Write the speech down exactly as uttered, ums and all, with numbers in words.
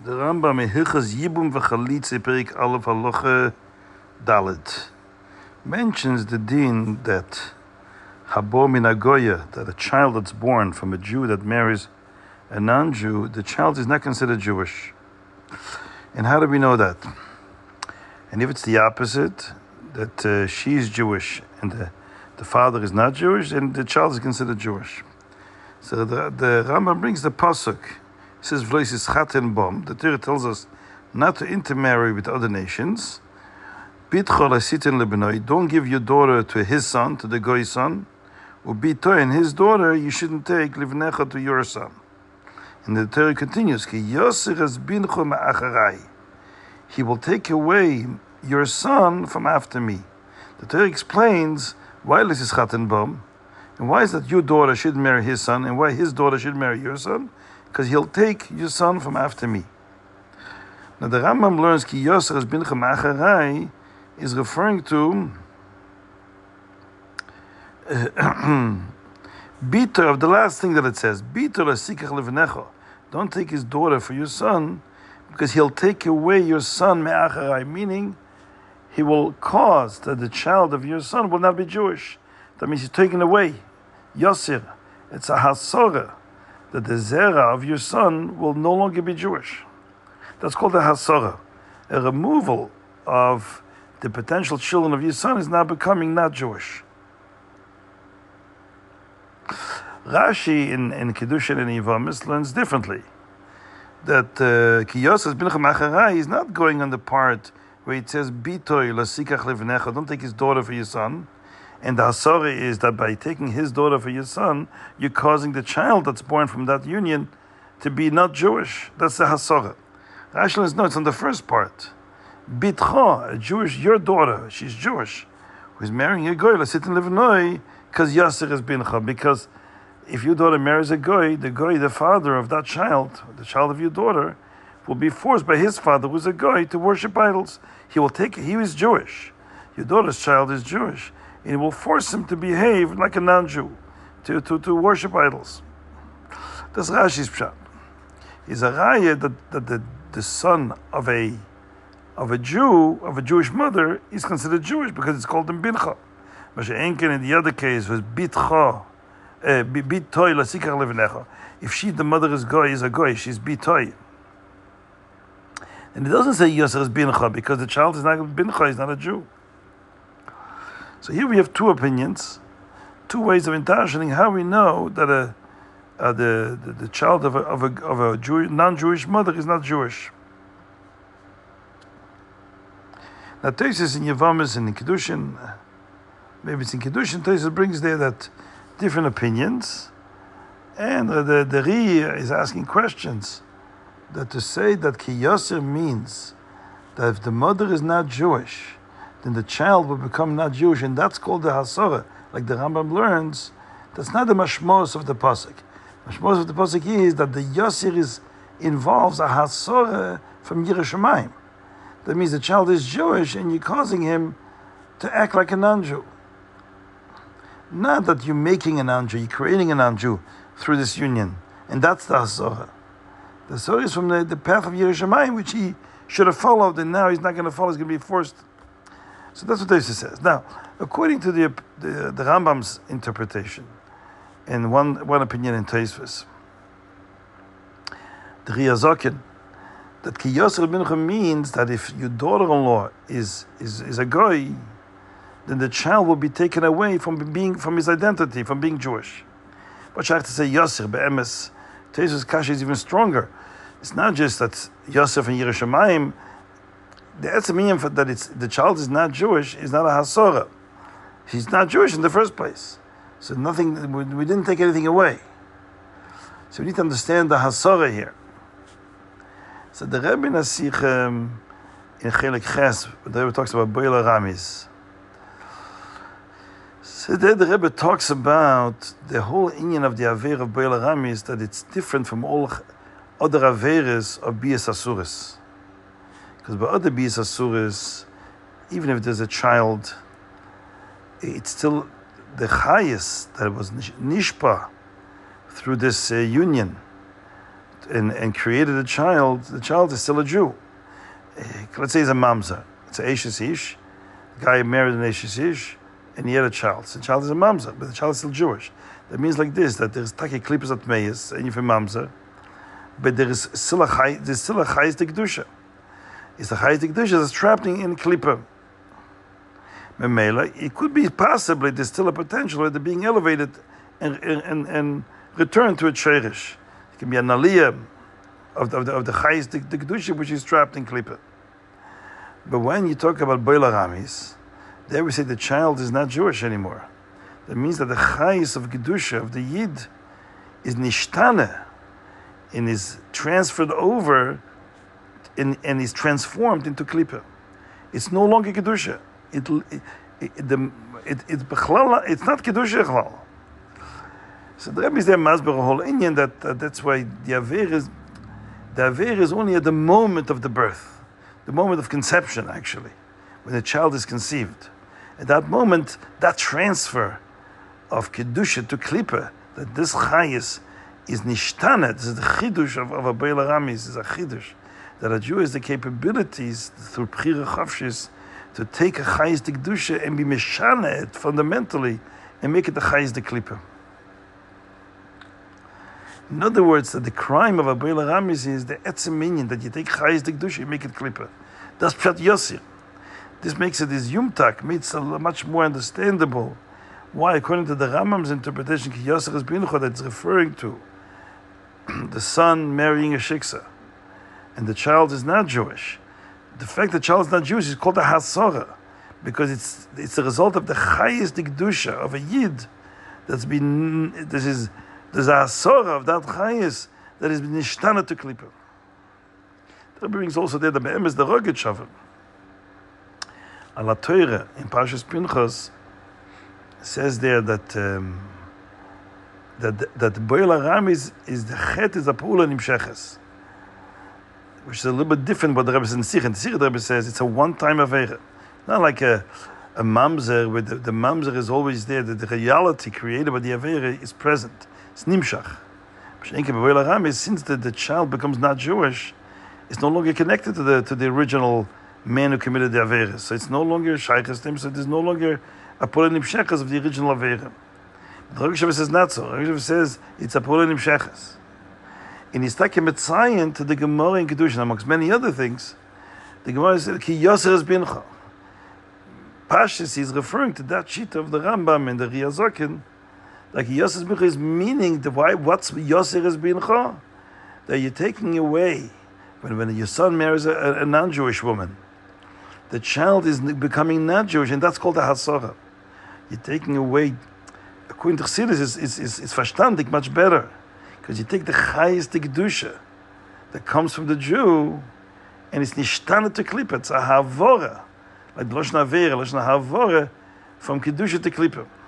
The Rambam in Hilchos Yibum v'Chalitza Perik Aleph Halacha Dalet mentions the din that Habo min Agoya, that a child that's born from a Jew that marries a non-Jew, the child is not considered Jewish. And how do we know that? And if it's the opposite, that uh, she's Jewish and the, the father is not Jewish, then the child is considered Jewish. So the, the Rambam brings the pasuk. He says, "V'lo is chaten bom." The Torah tells us not to intermarry with other nations. Bitcho lasitin lebenoi. Don't give your daughter to his son, to the goy son. Ubito, and his daughter you shouldn't take livnecha to your son. And the Torah continues, "Ki yosir es bincho me'acharai." He will take away your son from after me. The Torah explains why this is chaten bom, and why is that your daughter should marry his son, and why his daughter should marry your son. Because he'll take your son from after me. Now the Rambam learns Ki Yosef es bincha ma'acharai is referring to uh, Biter, of the last thing that it says, Biter lesikach levnecha. Don't take his daughter for your son, because he'll take away your son me'acharai, meaning he will cause that the child of your son will not be Jewish. That means he's taken away. Yosir, it's a hasora, that the zera of your son will no longer be Jewish. That's called a hasora. A removal of the potential children of your son is now becoming not Jewish. Rashi in, in Kiddushin and Yivamis learns differently. That Ki Yosef bincha ma'acharai is not going on the part where it says, Bitoy lasikach levnecha, don't take his daughter for your son. And the hasara is that by taking his daughter for your son, you're causing the child that's born from that union to be not Jewish. That's the hasara. Rashi says, no, it's on the first part. Bitcha, a Jewish, your daughter, she's Jewish, who's marrying a goy, l'sitin levnoi, because Yasser is bincha. Because if your daughter marries a goy, the goy, the father of that child, the child of your daughter, will be forced by his father, who's a goy, to worship idols. He will take, he is Jewish. Your daughter's child is Jewish. And it will force him to behave like a non-Jew, to, to, to worship idols. That's Rashi's pshat. Is a raya that, that the, the son of a of a Jew, of a Jewish mother, is considered Jewish because it's called him bincha. Mashenken in the other case was bitcha, bitoy lasikach levnecha. If she, the mother is goy, is a goy, she's bitoy. And it doesn't say Yosef is bincha because the child is not bincha, he's not a Jew. So here we have two opinions, two ways of interpreting how we know that a, uh, the, the the child of a of a of a Jew, non-Jewish mother is not Jewish. Now Tosfos in Yevamis and in Kiddushin, maybe it's in Kiddushin, Tosfos brings there that different opinions, and uh, the the Ri is asking questions. That to say that Ki Yosef means that if the mother is not Jewish, then the child will become not Jewish, and that's called the hasara. Like the Rambam learns, that's not the mashmos of the pasuk. Mashmos of the pasuk is that the Yosir is involves a hasara from Yerushalayim. That means the child is Jewish, and you're causing him to act like a non-Jew. Not that you're making a non-Jew, you're creating a non-Jew through this union, and that's the hasara. The hasara is from the, the path of Yerushalayim, which he should have followed, and now he's not going to follow. He's going to be forced. So that's what Tosfos says. Now, according to the the, the Rambam's interpretation, in one one opinion in Tosfos, the Ri Hazoken, that Ki Yosef bincha means that if your daughter-in-law is, is is a goy, then the child will be taken away from being from his identity, from being Jewish. But I have to say Yosef be'emes, Tosfos kasha is even stronger. It's not just that Yosef and Yerushalayim. The etzemiyim that it's the child is not Jewish is not a hasora. He's not Jewish in the first place, so nothing. We didn't take anything away. So we need to understand the hasora here. So the Rebbe Nasich um, in Chelik Ches, the Rebbe talks about Boil Aramis. So there the Rebbe talks about the whole inyan of the aver of Boil Aramis, that it's different from all other averes of Bias Asuris. Because by other Bias Asuris, even if there's a child, it's still the highest that was nishpa through this uh, union and, and created a child, the child is still a Jew. Uh, let's say he's a mamzer. It's a Eshes Ish. The guy married an Eshes Ish, and he had a child. So the child is a mamzer, but the child is still Jewish. That means like this, that there's taki klippers at meyes, and you're mamzer, but there is still a chay, there's still a chayis de kedusha. It's a chayis de kedusha that's trapped in klipper. Memela, it could be possibly there's still a potential of it being elevated and and and returned to a cheirish. It can be an aliyah of the of the, of the chayis de, de kedusha which is trapped in klipper. But when you talk about boila ramis, there we say the child is not Jewish anymore. That means that the chayis of kedusha of the yid is nishtana, and is transferred over, in, and is transformed into klippa. It's no longer kedusha. It, it, it, the, it, it, it's not kedusha chlal. So the Rebbe is there masber a whole Indian that uh, that's why the aver is the aver is only at the moment of the birth, the moment of conception actually, when the child is conceived. At that moment, that transfer of kedusha to klippa, that this chayis is nishtana. This is the chidush of, of a Beila Ramis, is a chidush. That a Jew has the capabilities through Bchira Chavshis to take a chayis de kedusha and be meshana it fundamentally and make it the chayis de klippa. In other words, that the crime of a Beila Ramis is the etzem minyan, that you take chayis de kedusha and make it klippa. That's Pshat Yosir. This makes it this yumtak, makes it much more understandable why, according to the Rambam's interpretation, Ki Yosir is bincho, that it's referring to the son marrying a shiksa, and the child is not Jewish. The fact that the child is not Jewish is called a hasora, because it's it's the result of the chayis de kedusha of a yid that's been, this is, there's a hasora of that chayis that has been nishtana to klippa. That brings also there the be'emes the rugged shavar. Ala Torah in Parshas Pinchas says there that um, that that Boila Ramis is the chet is a pula nimsheches, which is a little bit different what the Rebbe says in Sikh. In Sikh, the Rebbe says it's a one-time avera, not like a a mamzer where the, the mamzer is always there. That the reality created by the avera is present. It's nimshach. Boila Ramis, since the, the child becomes not Jewish, it's no longer connected to the to the original man who committed the Averis. So it's no longer Shaykhas Tim, so there's no longer a Polenim Shekhas of the original Avera. The Rosh Hashanah says not so. The Rosh Hashanah says it's a Polenim Shekhas. In his Takim Etzayin to the Gemara in Kedushin, amongst many other things, the Gemara says, Ki Yosef es bincha. Pashas is referring to that sheet of the Rambam and the Riyazokin, like Yosef es bincha is meaning the why, what's Yosef es bincha? That you're taking away, when, when your son marries a, a non-Jewish woman, the child is becoming not Jewish, and that's called a hasora. You're taking away, according to Chassidus, is is is is verstandig much better, because you take the chayis de kedusha that comes from the Jew, and it's nishtana to klippa. It's a havora, like lashon avera, lashon havora, from kedusha to klippa.